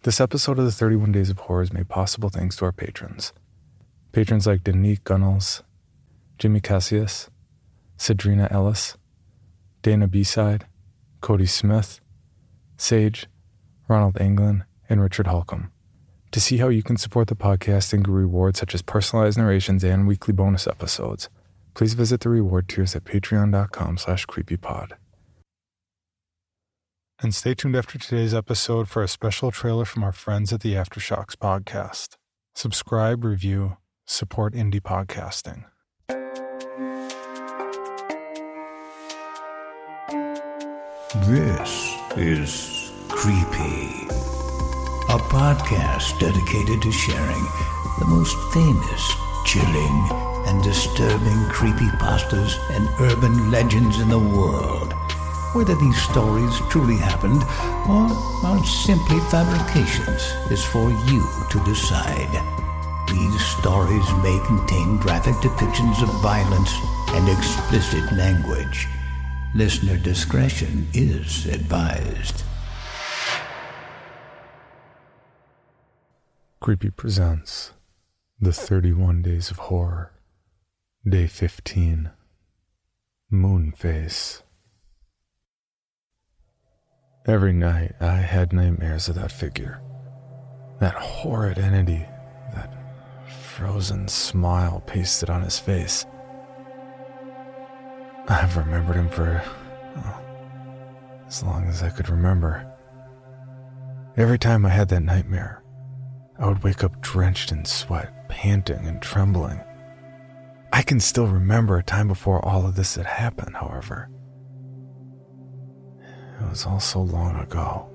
This episode of the 31 Days of Horror is made possible thanks to our patrons. Patrons like Danique Gunnels, Jimmy Cassius, Cedrina Ellis, Dana B-Side, Cody Smith, Sage, Ronald Anglin, and Richard Holcomb. To see how you can support the podcast and get rewards such as personalized narrations and weekly bonus episodes, please visit the reward tiers at patreon.com/creepypod. And stay tuned after today's episode for a special trailer from our friends at the Aftershocks podcast. Subscribe, review, support indie podcasting. This is Creepy, a podcast dedicated to sharing the most famous, chilling, and disturbing creepypastas and urban legends in the world. Whether these stories truly happened or are simply fabrications is for you to decide. These stories may contain graphic depictions of violence and explicit language. Listener discretion is advised. Creepy presents The 31 Days of Horror, Day 15, Moonface. Every night I had nightmares of that figure, that horrid entity, that frozen smile pasted on his face. I've remembered him for as long as I could remember. Every time I had that nightmare, I would wake up drenched in sweat, panting and trembling. I can still remember a time before all of this had happened, however. It was all so long ago.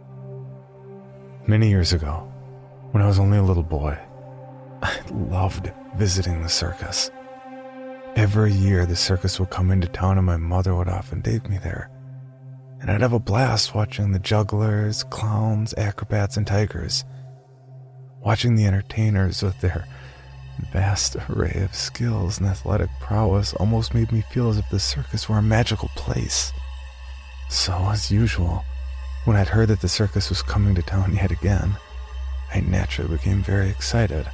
Many years ago, when I was only a little boy, I loved visiting the circus. Every year the circus would come into town and my mother would often take me there. And I'd have a blast watching the jugglers, clowns, acrobats, and tigers. Watching the entertainers with their vast array of skills and athletic prowess almost made me feel as if the circus were a magical place. So, as usual, when I'd heard that the circus was coming to town yet again, I naturally became very excited.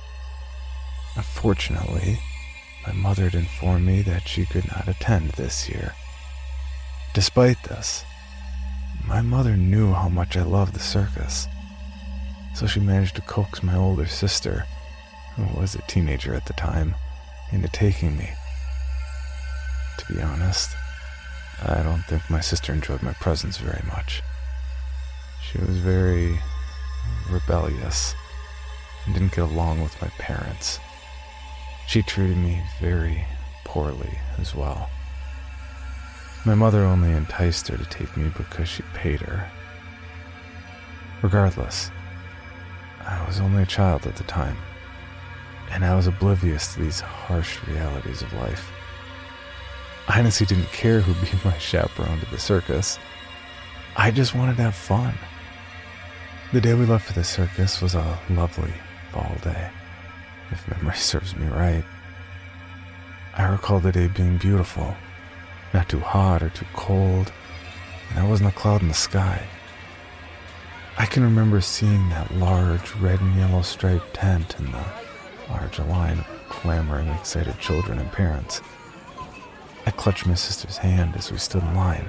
Unfortunately, my mother had informed me that she could not attend this year. Despite this, my mother knew how much I loved the circus, so she managed to coax my older sister, who was a teenager at the time, into taking me. To be honest, I don't think my sister enjoyed my presence very much. She was very rebellious and didn't get along with my parents. She treated me very poorly as well. My mother only enticed her to take me because she paid her. Regardless, I was only a child at the time, and I was oblivious to these harsh realities of life. I honestly didn't care who'd be my chaperone to the circus. I just wanted to have fun. The day we left for the circus was a lovely fall day, if memory serves me right. I recall the day being beautiful, not too hot or too cold, and there wasn't a cloud in the sky. I can remember seeing that large red and yellow striped tent and the large line of clamoring, excited children and parents. I clutched my sister's hand as we stood in line.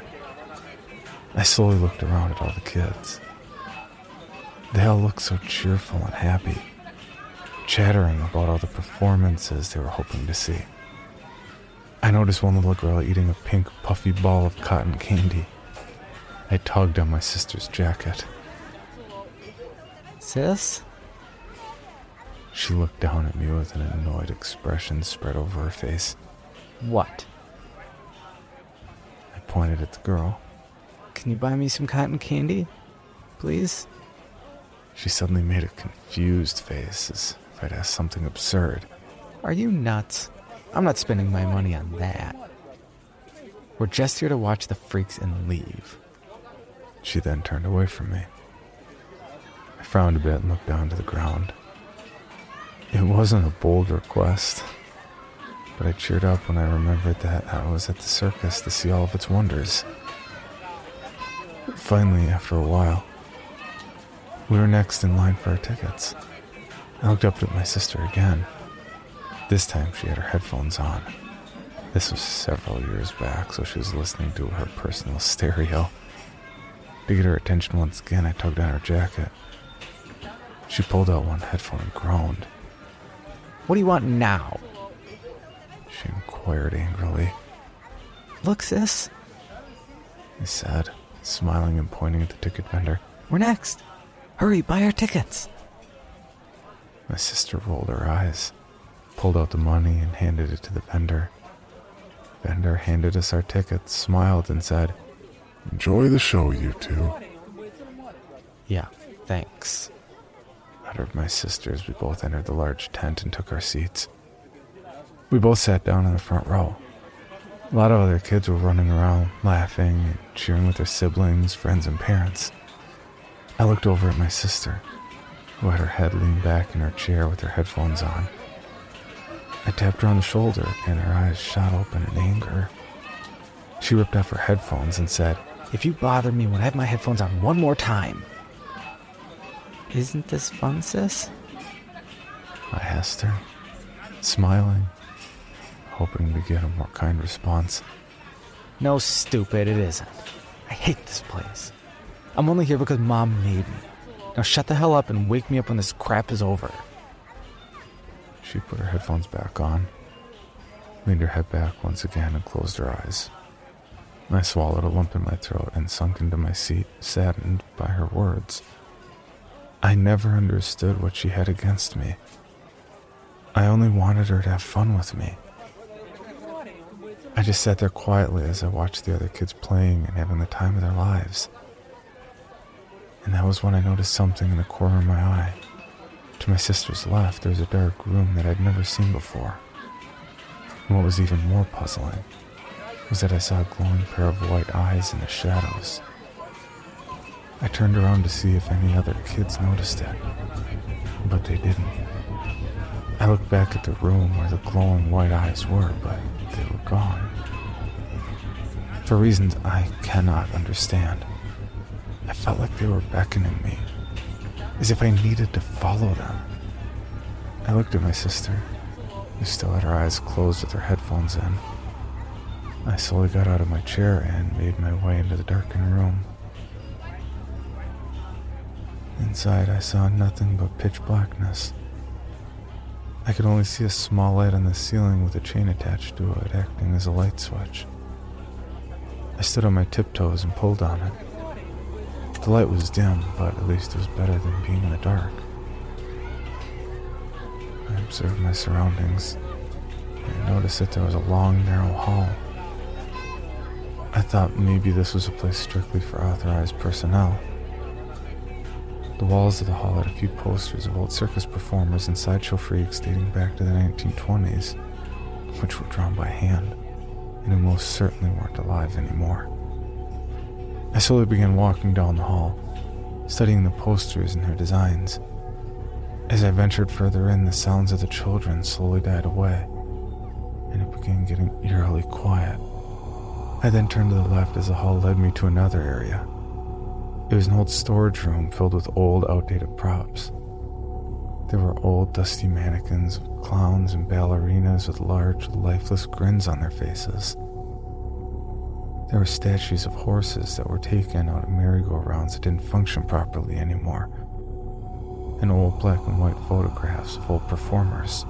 I slowly looked around at all the kids. They all looked so cheerful and happy, chattering about all the performances they were hoping to see. I noticed one little girl eating a pink, puffy ball of cotton candy. I tugged on my sister's jacket. Sis? She looked down at me with an annoyed expression spread over her face. What? I pointed at the girl. Can you buy me some cotton candy? Please? She suddenly made a confused face as if I'd asked something absurd. Are you nuts? I'm not spending my money on that. We're just here to watch the freaks and leave. She then turned away from me. I frowned a bit and looked down to the ground. It wasn't a bold request, but I cheered up when I remembered that I was at the circus to see all of its wonders. Finally, after a while, We were next in line for our tickets. I looked up at my sister again. This time she had her headphones on. This was several years back, so she was listening to her personal stereo. To get her attention once again, I tugged on her jacket. She pulled out one headphone and groaned. What do you want now? She inquired angrily. Look, sis, I said, smiling and pointing at the ticket vendor. we're next. Hurry, buy our tickets. My sister rolled her eyes, pulled out the money and handed it to the vendor. The vendor handed us our tickets, smiled and said, "Enjoy the show, you two." Yeah, thanks. Uttered my sister as we both entered the large tent and took our seats. We both sat down in the front row. A lot of other kids were running around, laughing and cheering with their siblings, friends, and parents. I looked over at my sister, who had her head leaned back in her chair with her headphones on. I tapped her on the shoulder, and her eyes shot open in anger. She ripped off her headphones and said, If you bother me when I have my headphones on one more time. Isn't this fun, sis? I asked her, smiling, hoping to get a more kind response. No, stupid, it isn't. I hate this place. I'm only here because Mom made me. Now shut the hell up and wake me up when this crap is over. She put her headphones back on, leaned her head back once again and closed her eyes. I swallowed a lump in my throat and sunk into my seat, saddened by her words. I never understood what she had against me. I only wanted her to have fun with me. I just sat there quietly as I watched the other kids playing and having the time of their lives. And that was when I noticed something in the corner of my eye. To my sister's left, there was a dark room that I'd never seen before. And what was even more puzzling was that I saw a glowing pair of white eyes in the shadows. I turned around to see if any other kids noticed it, but they didn't. I looked back at the room where the glowing white eyes were, but they were gone. For reasons I cannot understand, I felt like they were beckoning me, as if I needed to follow them. I looked at my sister, who still had her eyes closed with her headphones in. I slowly got out of my chair and made my way into the darkened room. Inside, I saw nothing but pitch blackness. I could only see a small light on the ceiling with a chain attached to it, acting as a light switch. I stood on my tiptoes and pulled on it. The light was dim, but at least it was better than being in the dark. I observed my surroundings and noticed that there was a long, narrow hall. I thought maybe this was a place strictly for authorized personnel. The walls of the hall had a few posters of old circus performers and sideshow freaks dating back to the 1920s, which were drawn by hand, and who most certainly weren't alive anymore. I slowly began walking down the hall, studying the posters and their designs. As I ventured further in, the sounds of the children slowly died away, and it began getting eerily quiet. I then turned to the left as the hall led me to another area. It was an old storage room filled with old, outdated props. There were old, dusty mannequins of clowns and ballerinas with large, lifeless grins on their faces. There were statues of horses that were taken out of merry-go-rounds that didn't function properly anymore, and old black and white photographs of old performers.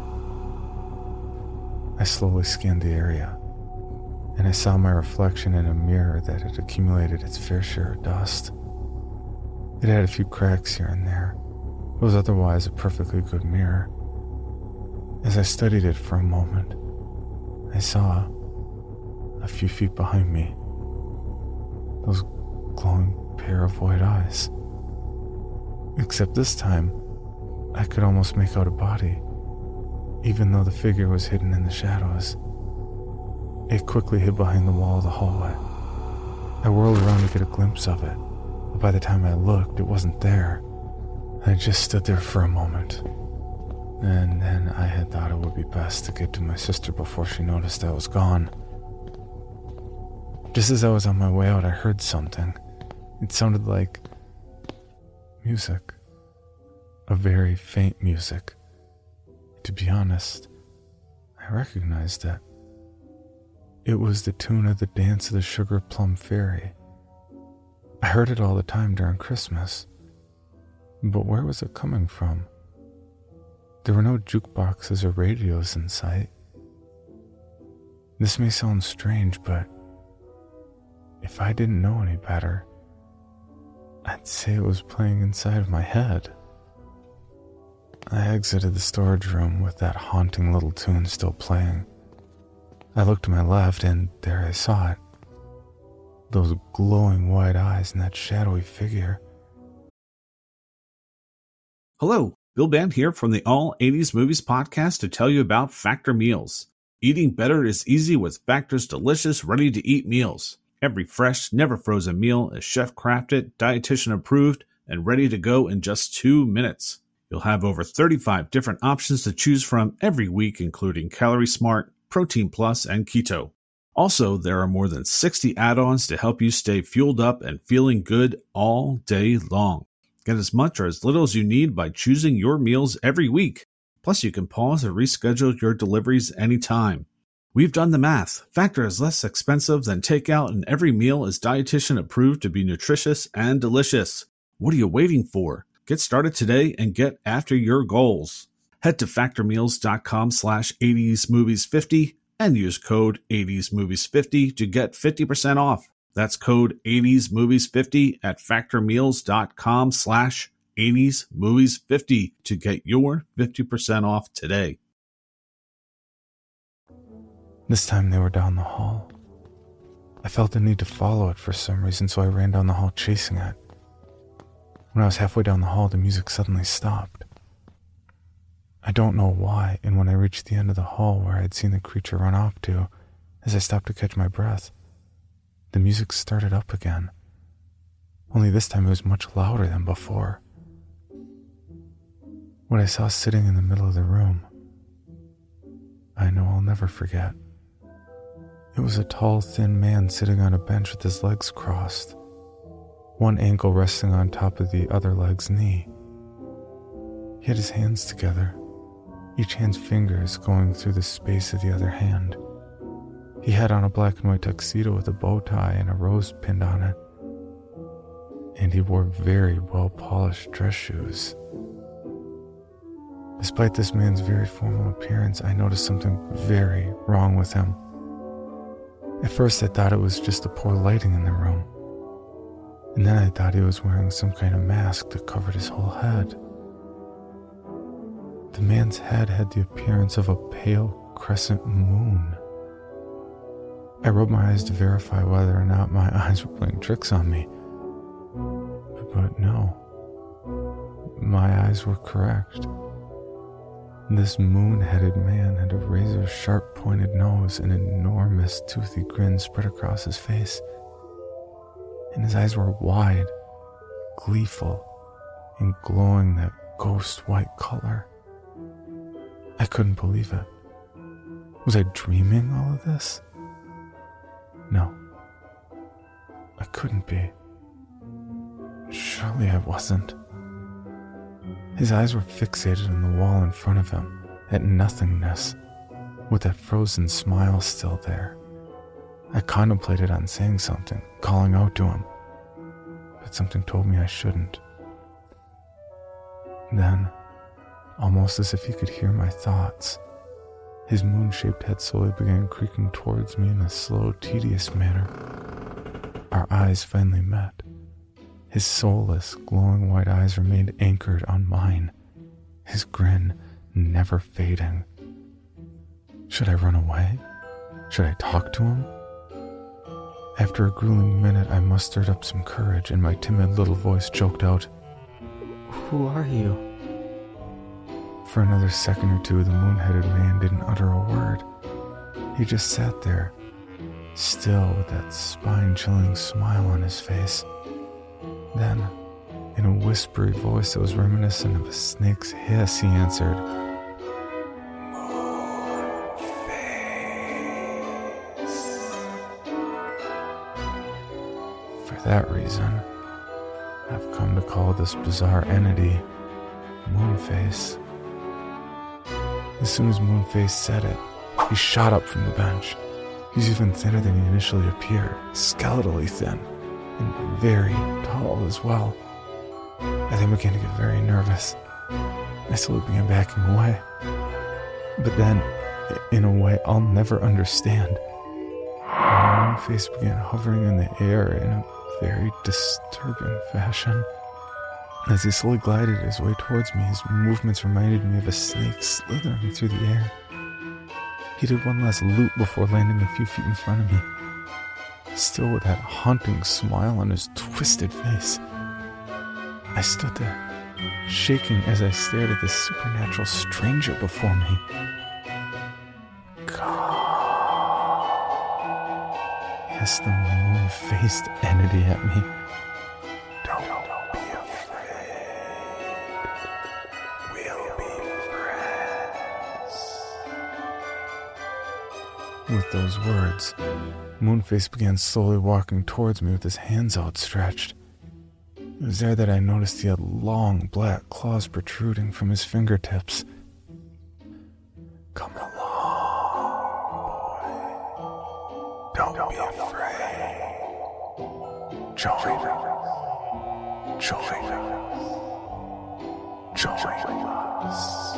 I slowly scanned the area, and I saw my reflection in a mirror that had accumulated its fair share of dust. It had a few cracks here and there. It was otherwise a perfectly good mirror. As I studied it for a moment, I saw, a few feet behind me, those glowing pair of white eyes. Except this time, I could almost make out a body, even though the figure was hidden in the shadows. It quickly hid behind the wall of the hallway. I whirled around to get a glimpse of it, but by the time I looked, it wasn't there. I just stood there for a moment, and then I had thought it would be best to get to my sister before she noticed I was gone. Just as I was on my way out, I heard something. It sounded like music. a very faint music. To be honest, I recognized it. It was the tune of the Dance of the Sugar Plum Fairy. I heard it all the time during Christmas. But where was it coming from? There were no jukeboxes or radios in sight. This may sound strange, but if I didn't know any better, I'd say it was playing inside of my head. I exited the storage room with that haunting little tune still playing. I looked to my left, and there I saw it. Those glowing white eyes and that shadowy figure. Hello, Bill Band here from the All 80s Movies podcast to tell you about Factor Meals. Eating better is easy with Factor's delicious, ready-to-eat meals. Every fresh, never-frozen meal is chef-crafted, dietitian-approved, and ready to go in just 2 minutes. You'll have over 35 different options to choose from every week, including Calorie Smart, Protein Plus, and Keto. Also, there are more than 60 add-ons to help you stay fueled up and feeling good all day long. Get as much or as little as you need by choosing your meals every week. Plus, you can pause or reschedule your deliveries anytime. We've done the math. Factor is less expensive than takeout, and every meal is dietitian approved to be nutritious and delicious. What are you waiting for? Get started today and get after your goals. Head to factormeals.com/80smovies50 and use code 80smovies50 to get 50% off. That's code 80smovies50 at factormeals.com/80smovies50 to get your 50% off today. This time they were down the hall. I felt the need to follow it for some reason, so I ran down the hall chasing it. When I was halfway down the hall, the music suddenly stopped. I don't know why, and when I reached the end of the hall where I had seen the creature run off to, as I stopped to catch my breath, the music started up again. Only this time it was much louder than before. What I saw sitting in the middle of the room, I know I'll never forget. It was a tall, thin man sitting on a bench with his legs crossed, one ankle resting on top of the other leg's knee. He had his hands together, each hand's fingers going through the space of the other hand. He had on a black and white tuxedo with a bow tie and a rose pinned on it. And he wore very well-polished dress shoes. Despite this man's very formal appearance, I noticed something very wrong with him. At first I thought it was just the poor lighting in the room. And then I thought he was wearing some kind of mask that covered his whole head. The man's head had the appearance of a pale crescent moon. I rubbed my eyes to verify whether or not my eyes were playing tricks on me. But no, my eyes were correct. This moon-headed man had a razor-sharp pointed nose and an enormous toothy grin spread across his face. And his eyes were wide, gleeful, and glowing that ghost-white color. I couldn't believe it. Was I dreaming all of this? No, I couldn't be. Surely I wasn't. His eyes were fixated on the wall in front of him, at nothingness, with that frozen smile still there. I contemplated on saying something, calling out to him, but something told me I shouldn't. Then, almost as if he could hear my thoughts, his moon-shaped head slowly began creaking towards me in a slow, tedious manner. Our eyes finally met. His soulless, glowing white eyes remained anchored on mine, his grin never fading. Should I run away? Should I talk to him? After a grueling minute, I mustered up some courage, and my timid little voice choked out, Who are you? For another second or two, the moon-headed man didn't utter a word. He just sat there, still with that spine-chilling smile on his face. Then, in a whispery voice that was reminiscent of a snake's hiss, he answered, For that reason, I've come to call this bizarre entity Moonface. As soon as Moonface said it, he shot up from the bench. He's even thinner than he initially appeared, skeletally thin, and very tall as well. I then began to get very nervous. I slowly began backing away. But then, in a way I'll never understand, Moonface began hovering in the air in a very disturbing fashion. As he slowly glided his way towards me, his movements reminded me of a snake slithering through the air. He did one last loop before landing a few feet in front of me, still with that haunting smile on his twisted face. I stood there, shaking as I stared at this supernatural stranger before me. Hissed the moon-faced entity at me. Don't be afraid. We'll be friends. With those words, Moonface began slowly walking towards me with his hands outstretched. It was there that I noticed he had long black claws protruding from his fingertips. Come along, boy. Don't be afraid. Join us. Join us. Join us.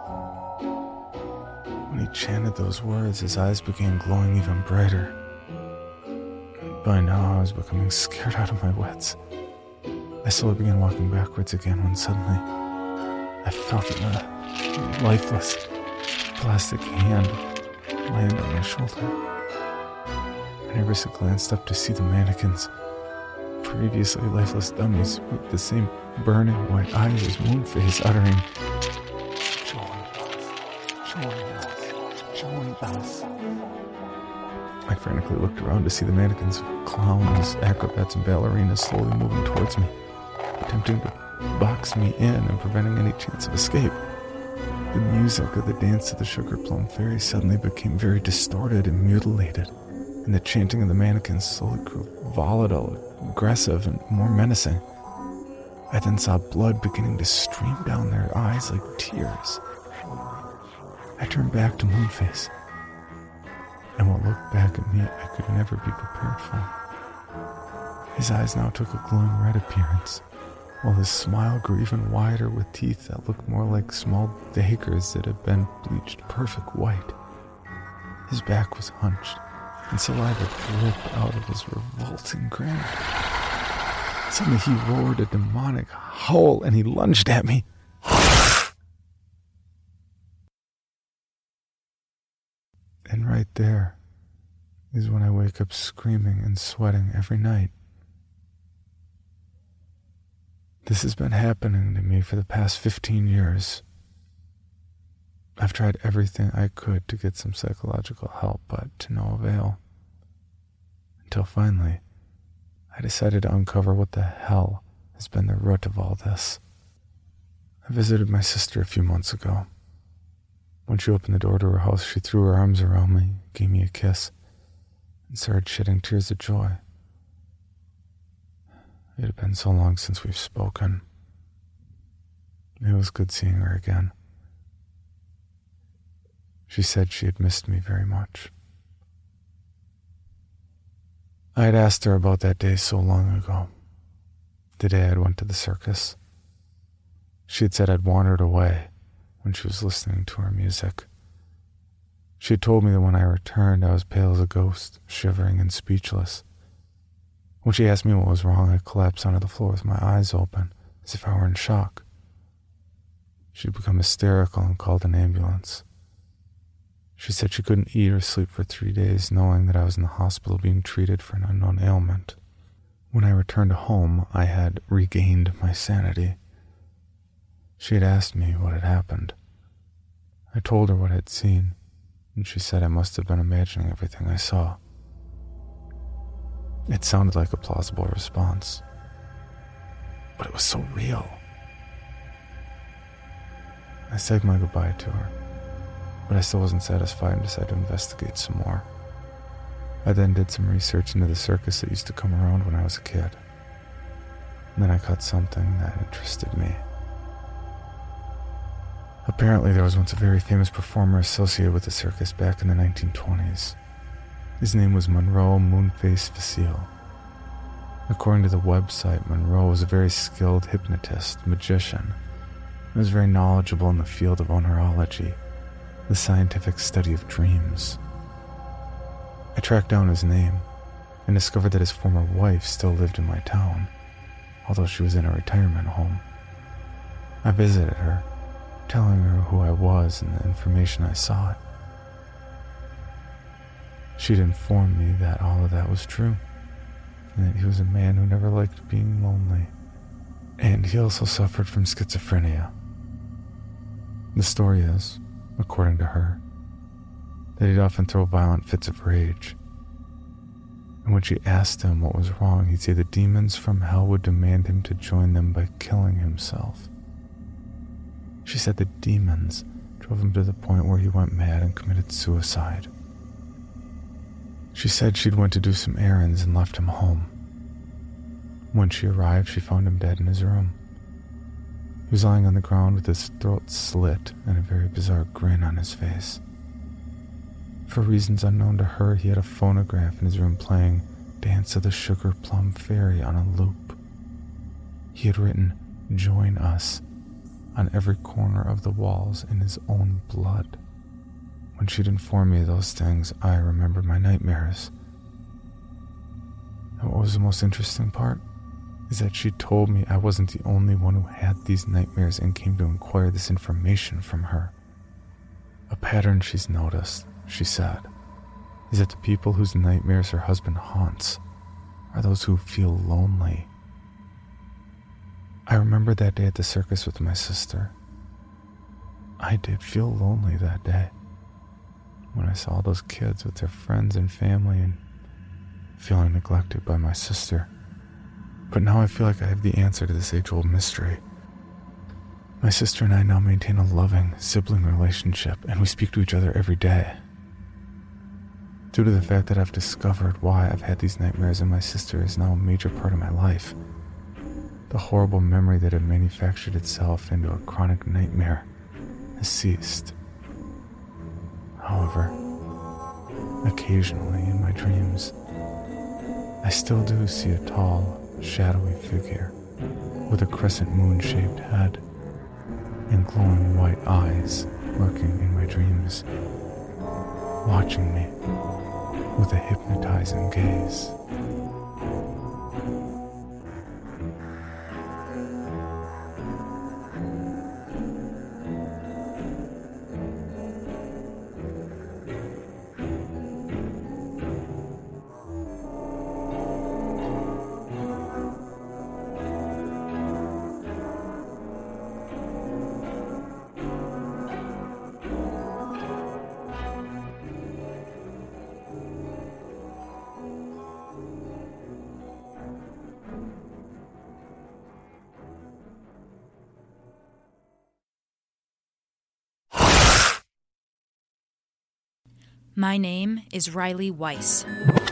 When he chanted those words, his eyes began glowing even brighter. By now, I was becoming scared out of my wits. I slowly began walking backwards again when suddenly I felt a lifeless plastic hand land on my shoulder. I nervously glanced up to see the mannequins, previously lifeless dummies with the same burning white eyes as Moonface, uttering, "Join us." I frantically looked around to see the mannequins of clowns, acrobats, and ballerinas slowly moving towards me, attempting to box me in and preventing any chance of escape. The music of the dance of the Sugar Plum Fairy suddenly became very distorted and mutilated, and the chanting of the mannequins slowly grew volatile, aggressive, and more menacing. I then saw blood beginning to stream down their eyes like tears. I turned back to Moonface, and what looked back at me I could never be prepared for. His eyes now took a glowing red appearance, while his smile grew even wider with teeth that looked more like small daggers that had been bleached perfect white. His back was hunched, and saliva dripped out of his revolting grin. Suddenly he roared a demonic howl, and he lunged at me. And right there is when I wake up screaming and sweating every night. This has been happening to me for the past 15 years. I've tried everything I could to get some psychological help, but to no avail. Until finally, I decided to uncover what the hell has been the root of all this. I visited my sister a few months ago. When she opened the door to her house, she threw her arms around me, gave me a kiss, and started shedding tears of joy. It had been so long since we've spoken. It was good seeing her again. She said she had missed me very much. I had asked her about that day so long ago, the day I'd went to the circus. She had said I'd wandered away when she was listening to her music. She had told me that when I returned, I was pale as a ghost, shivering and speechless. When she asked me what was wrong, I collapsed onto the floor with my eyes open, as if I were in shock. She'd become hysterical and called an ambulance. She said she couldn't eat or sleep for 3 days, knowing that I was in the hospital being treated for an unknown ailment. When I returned home, I had regained my sanity. She had asked me what had happened. I told her what I'd seen, and she said I must have been imagining everything I saw. It sounded like a plausible response, but it was so real. I said my goodbye to her, but I still wasn't satisfied and decided to investigate some more. I then did some research into the circus that used to come around when I was a kid. And then I caught something that interested me. Apparently, there was once a very famous performer associated with the circus back in the 1920s. His name was Monroe Moonface Facile. According to the website, Monroe was a very skilled hypnotist, magician, and was very knowledgeable in the field of oneirology, the scientific study of dreams. I tracked down his name and discovered that his former wife still lived in my town, although she was in a retirement home. I visited her, telling her who I was and the information I sought. She'd informed me that all of that was true, and that he was a man who never liked being lonely, and he also suffered from schizophrenia. The story is, according to her, that he'd often throw violent fits of rage, and when she asked him what was wrong, he'd say the demons from hell would demand him to join them by killing himself. She said the demons drove him to the point where he went mad and committed suicide. She said she'd went to do some errands and left him home. When she arrived, she found him dead in his room. He was lying on the ground with his throat slit and a very bizarre grin on his face. For reasons unknown to her, he had a phonograph in his room playing Dance of the Sugar Plum Fairy on a loop. He had written, "Join us," on every corner of the walls in his own blood. When she'd informed me of those things, I remembered my nightmares. And what was the most interesting part is that she told me I wasn't the only one who had these nightmares and came to inquire this information from her. A pattern she's noticed, she said, is that the people whose nightmares her husband haunts are those who feel lonely. I remember that day at the circus with my sister. I did feel lonely that day when I saw those kids with their friends and family and feeling neglected by my sister. But now I feel like I have the answer to this age-old mystery. My sister and I now maintain a loving sibling relationship, and we speak to each other every day. Due to the fact that I've discovered why I've had these nightmares and my sister is now a major part of my life, the horrible memory that had manufactured itself into a chronic nightmare has ceased. However, occasionally in my dreams, I still do see a tall, shadowy figure with a crescent moon-shaped head and glowing white eyes lurking in my dreams, watching me with a hypnotizing gaze. My name is Riley Weiss.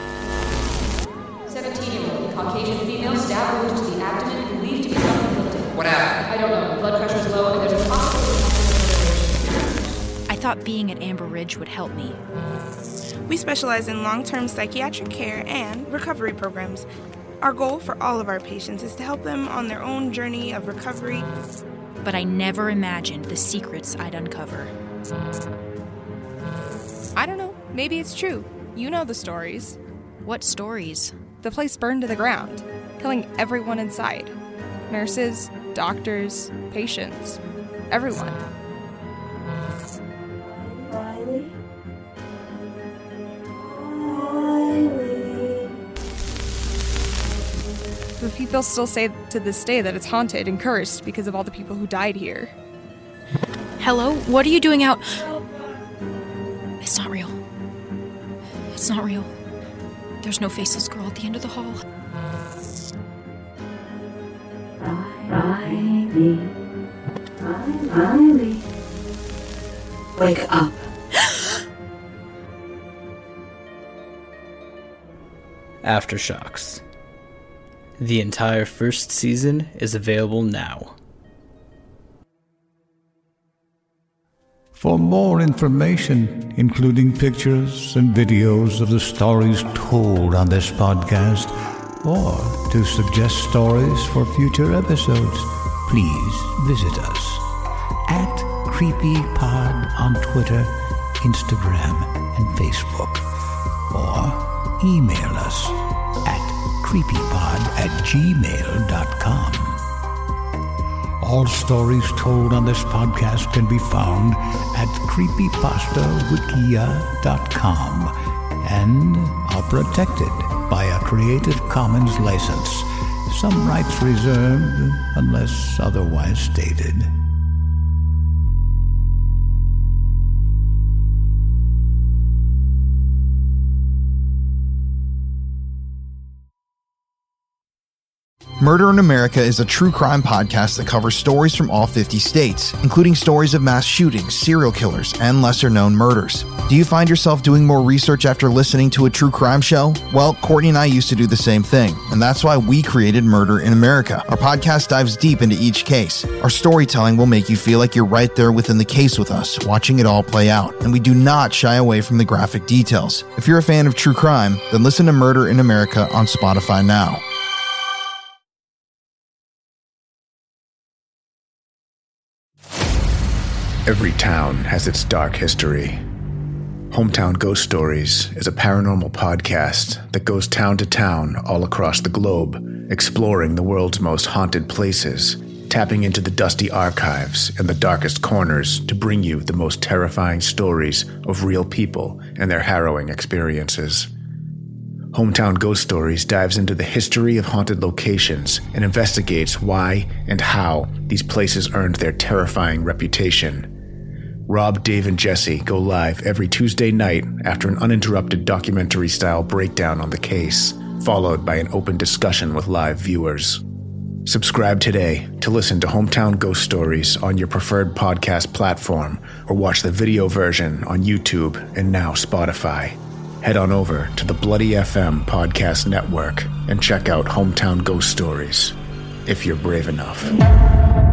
17-year-old Caucasian female stab wound to the abdomen believed to be self-inflicted. What happened? I don't know. Blood pressure's low and there's a possibility. I thought being at Amber Ridge would help me. We specialize in long-term psychiatric care and recovery programs. Our goal for all of our patients is to help them on their own journey of recovery. But I never imagined the secrets I'd uncover. I don't know. Maybe it's true. You know the stories. What stories? The place burned to the ground, killing everyone inside. Nurses, doctors, patients, everyone. Riley? Riley? But people still say to this day that it's haunted and cursed because of all the people who died here. Hello? What are you doing out? It's not real. It's not real. There's no faceless girl at the end of the hall. Riley. Riley. Wake up. Aftershocks. The entire first season is available now. For more information, including pictures and videos of the stories told on this podcast, or to suggest stories for future episodes, please visit us at CreepyPod on Twitter, Instagram, and Facebook, or email us at creepypod@gmail.com. All stories told on this podcast can be found at creepypastawikia.com and are protected by a Creative Commons license. Some rights reserved unless otherwise stated. Murder in America is a true crime podcast that covers stories from all 50 states, including stories of mass shootings, serial killers, and lesser-known murders. Do you find yourself doing more research after listening to a true crime show? Well, Courtney and I used to do the same thing, and that's why we created Murder in America. Our podcast dives deep into each case. Our storytelling will make you feel like you're right there within the case with us, watching it all play out, and we do not shy away from the graphic details. If you're a fan of true crime, then listen to Murder in America on Spotify now. Every town has its dark history. Hometown Ghost Stories is a paranormal podcast that goes town to town all across the globe, exploring the world's most haunted places, tapping into the dusty archives and the darkest corners to bring you the most terrifying stories of real people and their harrowing experiences. Hometown Ghost Stories dives into the history of haunted locations and investigates why and how these places earned their terrifying reputation. Rob, Dave, and Jesse go live every Tuesday night after an uninterrupted documentary-style breakdown on the case, followed by an open discussion with live viewers. Subscribe today to listen to Hometown Ghost Stories on your preferred podcast platform, or watch the video version on YouTube and now Spotify. Head on over to the Bloody FM podcast network and check out Hometown Ghost Stories, if you're brave enough.